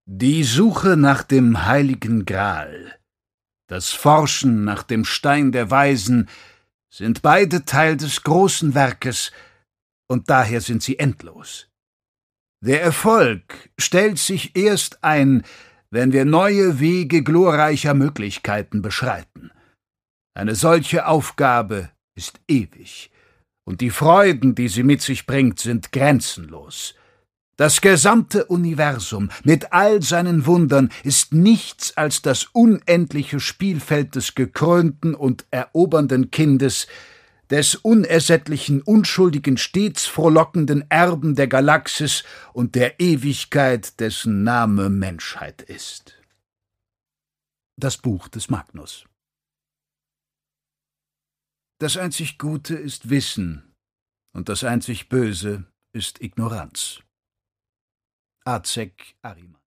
Die Suche nach dem heiligen Gral, das Forschen nach dem Stein der Weisen sind beide Teil des großen Werkes, und daher sind sie endlos. Der Erfolg stellt sich erst ein, wenn wir neue Wege glorreicher Möglichkeiten beschreiten. Eine solche Aufgabe ist ewig, und die Freuden, die sie mit sich bringt, sind grenzenlos. Das gesamte Universum mit all seinen Wundern ist nichts als das unendliche Spielfeld des gekrönten und erobernden Kindes, des unersättlichen, unschuldigen, stets frohlockenden Erben der Galaxis und der Ewigkeit, dessen Name Menschheit ist. Das Buch des Magnus. Das einzig Gute ist Wissen, und das einzig Böse ist Ignoranz. Acek Ariman.